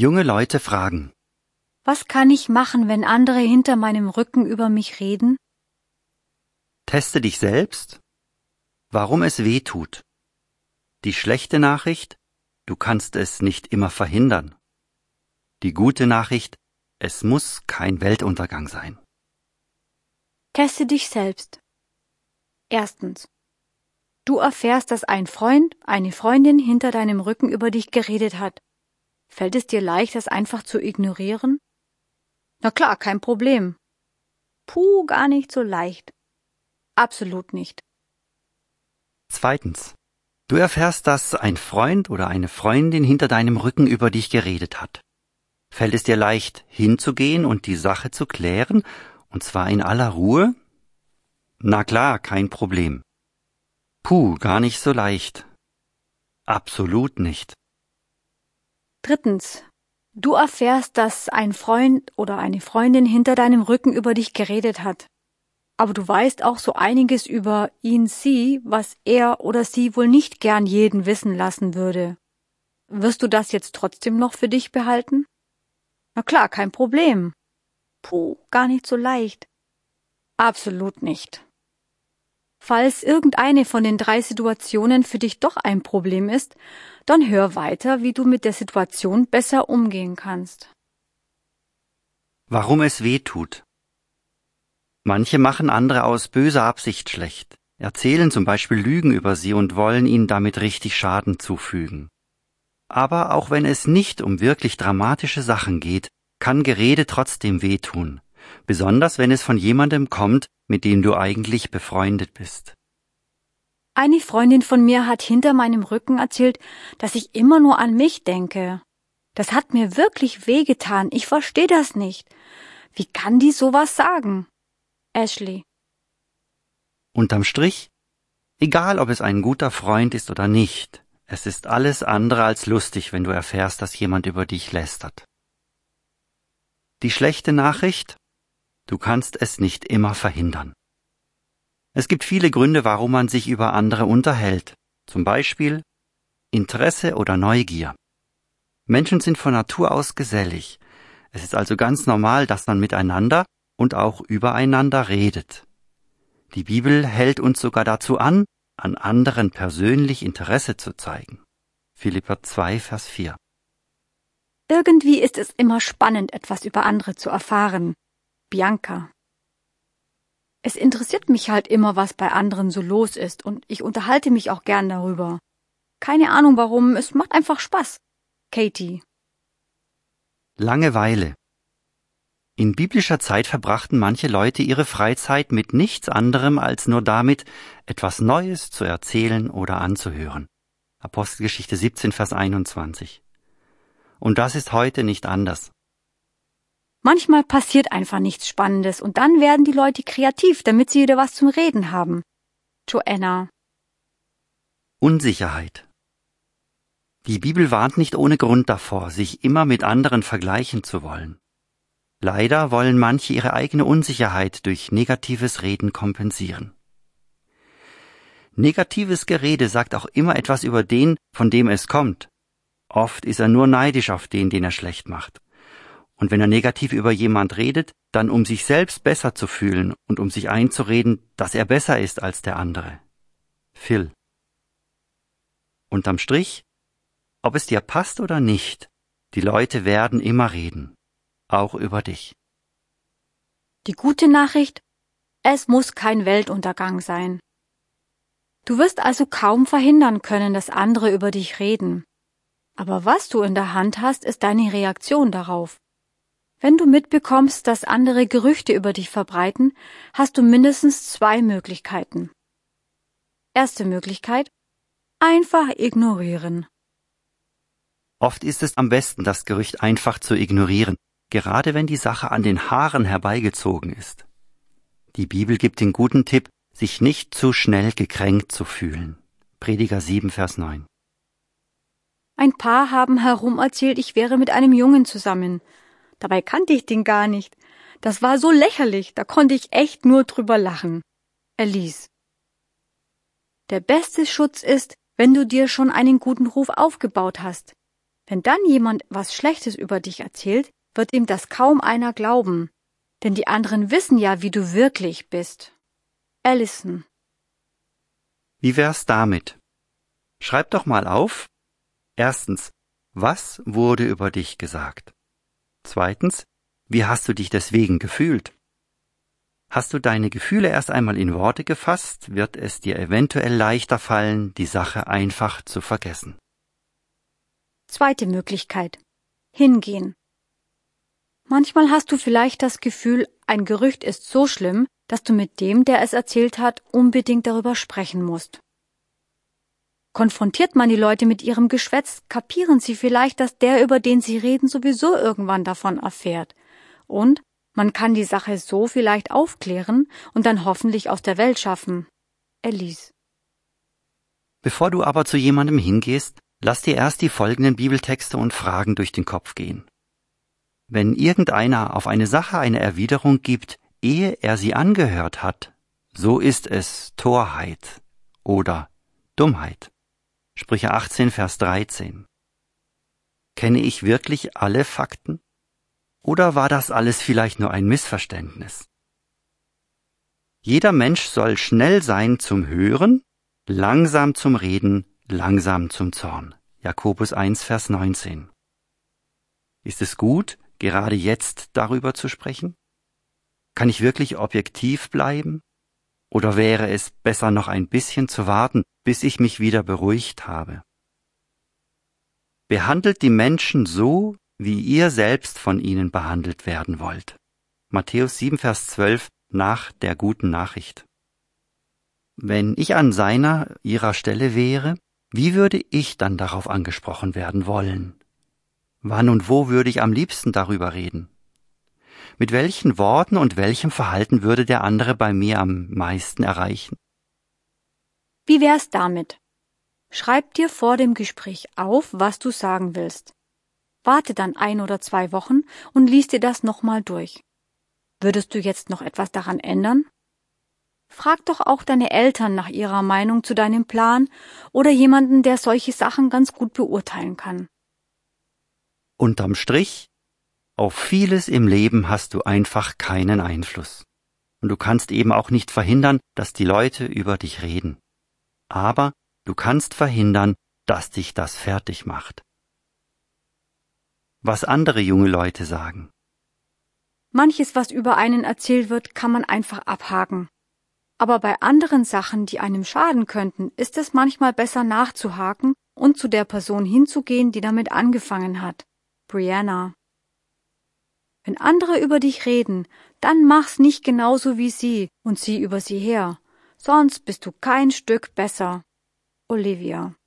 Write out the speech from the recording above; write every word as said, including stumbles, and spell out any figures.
Junge Leute fragen. Was kann ich machen, wenn andere hinter meinem Rücken über mich reden? Teste dich selbst, warum es weh tut. Die schlechte Nachricht, du kannst es nicht immer verhindern. Die gute Nachricht, es muss kein Weltuntergang sein. Teste dich selbst. Erstens. Du erfährst, dass ein Freund, eine Freundin hinter deinem Rücken über dich geredet hat. Fällt es dir leicht, das einfach zu ignorieren? Na klar, kein Problem. Puh, gar nicht so leicht. Absolut nicht. Zweitens. Du erfährst, dass ein Freund oder eine Freundin hinter deinem Rücken über dich geredet hat. Fällt es dir leicht, hinzugehen und die Sache zu klären, und zwar in aller Ruhe? Na klar, kein Problem. Puh, gar nicht so leicht. Absolut nicht. Drittens. Du erfährst, dass ein Freund oder eine Freundin hinter deinem Rücken über dich geredet hat. Aber du weißt auch so einiges über ihn, sie, was er oder sie wohl nicht gern jeden wissen lassen würde. Wirst du das jetzt trotzdem noch für dich behalten? Na klar, kein Problem. Puh, gar nicht so leicht. Absolut nicht. Falls irgendeine von den drei Situationen für dich doch ein Problem ist, dann hör weiter, wie du mit der Situation besser umgehen kannst. Warum es weh tut. Manche machen andere aus böser Absicht schlecht, erzählen zum Beispiel Lügen über sie und wollen ihnen damit richtig Schaden zufügen. Aber auch wenn es nicht um wirklich dramatische Sachen geht, kann Gerede trotzdem wehtun, besonders wenn es von jemandem kommt, mit dem du eigentlich befreundet bist. Eine Freundin von mir hat hinter meinem Rücken erzählt, dass ich immer nur an mich denke. Das hat mir wirklich wehgetan, ich verstehe das nicht. Wie kann die sowas sagen? Ashley. Unterm Strich, egal ob es ein guter Freund ist oder nicht, es ist alles andere als lustig, wenn du erfährst, dass jemand über dich lästert. Die schlechte Nachricht? Du kannst es nicht immer verhindern. Es gibt viele Gründe, warum man sich über andere unterhält. Zum Beispiel Interesse oder Neugier. Menschen sind von Natur aus gesellig. Es ist also ganz normal, dass man miteinander und auch übereinander redet. Die Bibel hält uns sogar dazu an, an anderen persönlich Interesse zu zeigen. Philipper zwei, Vers vier. Irgendwie ist es immer spannend, etwas über andere zu erfahren. Bianca. Es interessiert mich halt immer, was bei anderen so los ist, und ich unterhalte mich auch gern darüber. Keine Ahnung warum, es macht einfach Spaß. Katie. Langeweile. In biblischer Zeit verbrachten manche Leute ihre Freizeit mit nichts anderem als nur damit, etwas Neues zu erzählen oder anzuhören. Apostelgeschichte siebzehn, Vers einundzwanzig. Und das ist heute nicht anders. Manchmal passiert einfach nichts Spannendes und dann werden die Leute kreativ, damit sie wieder was zum Reden haben. Joanna. Unsicherheit. Die Bibel warnt nicht ohne Grund davor, sich immer mit anderen vergleichen zu wollen. Leider wollen manche ihre eigene Unsicherheit durch negatives Reden kompensieren. Negatives Gerede sagt auch immer etwas über den, von dem es kommt. Oft ist er nur neidisch auf den, den er schlecht macht. Und wenn er negativ über jemand redet, dann um sich selbst besser zu fühlen und um sich einzureden, dass er besser ist als der andere. Phil. Unterm Strich, ob es dir passt oder nicht, die Leute werden immer reden. Auch über dich. Die gute Nachricht, es muss kein Weltuntergang sein. Du wirst also kaum verhindern können, dass andere über dich reden. Aber was du in der Hand hast, ist deine Reaktion darauf. Wenn du mitbekommst, dass andere Gerüchte über dich verbreiten, hast du mindestens zwei Möglichkeiten. Erste Möglichkeit, einfach ignorieren. Oft ist es am besten, das Gerücht einfach zu ignorieren, gerade wenn die Sache an den Haaren herbeigezogen ist. Die Bibel gibt den guten Tipp, sich nicht zu schnell gekränkt zu fühlen. Prediger sieben, Vers neun. Ein Paar haben herum erzählt, ich wäre mit einem Jungen zusammen. Dabei kannte ich den gar nicht. Das war so lächerlich, da konnte ich echt nur drüber lachen. Elise. Der beste Schutz ist, wenn du dir schon einen guten Ruf aufgebaut hast. Wenn dann jemand was Schlechtes über dich erzählt, wird ihm das kaum einer glauben, denn die anderen wissen ja, wie du wirklich bist. Allison. Wie wär's damit? Schreib doch mal auf. Erstens, was wurde über dich gesagt? Zweitens, wie hast du dich deswegen gefühlt? Hast du deine Gefühle erst einmal in Worte gefasst, wird es dir eventuell leichter fallen, die Sache einfach zu vergessen. Zweite Möglichkeit. Hingehen. Manchmal hast du vielleicht das Gefühl, ein Gerücht ist so schlimm, dass du mit dem, der es erzählt hat, unbedingt darüber sprechen musst. Konfrontiert man die Leute mit ihrem Geschwätz, kapieren sie vielleicht, dass der, über den sie reden, sowieso irgendwann davon erfährt. Und man kann die Sache so vielleicht aufklären und dann hoffentlich aus der Welt schaffen. Elise. Bevor du aber zu jemandem hingehst, lass dir erst die folgenden Bibeltexte und Fragen durch den Kopf gehen. Wenn irgendeiner auf eine Sache eine Erwiderung gibt, ehe er sie angehört hat, so ist es Torheit oder Dummheit. Sprüche achtzehn, Vers dreizehn. Kenne ich wirklich alle Fakten? Oder war das alles vielleicht nur ein Missverständnis? Jeder Mensch soll schnell sein zum Hören, langsam zum Reden, langsam zum Zorn. Jakobus eins, Vers neunzehn. Ist es gut, gerade jetzt darüber zu sprechen? Kann ich wirklich objektiv bleiben? Oder wäre es besser, noch ein bisschen zu warten, bis ich mich wieder beruhigt habe? Behandelt die Menschen so, wie ihr selbst von ihnen behandelt werden wollt. Matthäus sieben, Vers zwölf nach der guten Nachricht. Wenn ich an seiner, ihrer Stelle wäre, wie würde ich dann darauf angesprochen werden wollen? Wann und wo würde ich am liebsten darüber reden? Mit welchen Worten und welchem Verhalten würde der andere bei mir am meisten erreichen? Wie wär's damit? Schreib dir vor dem Gespräch auf, was du sagen willst. Warte dann ein oder zwei Wochen und lies dir das nochmal durch. Würdest du jetzt noch etwas daran ändern? Frag doch auch deine Eltern nach ihrer Meinung zu deinem Plan oder jemanden, der solche Sachen ganz gut beurteilen kann. Unterm Strich, auf vieles im Leben hast du einfach keinen Einfluss. Und du kannst eben auch nicht verhindern, dass die Leute über dich reden. Aber du kannst verhindern, dass dich das fertig macht. Was andere junge Leute sagen. Manches, was über einen erzählt wird, kann man einfach abhaken. Aber bei anderen Sachen, die einem schaden könnten, ist es manchmal besser nachzuhaken und zu der Person hinzugehen, die damit angefangen hat. Brianna. Wenn andere über dich reden, dann mach's nicht genauso wie sie und sieh über sie her. Sonst bist du kein Stück besser. Olivia.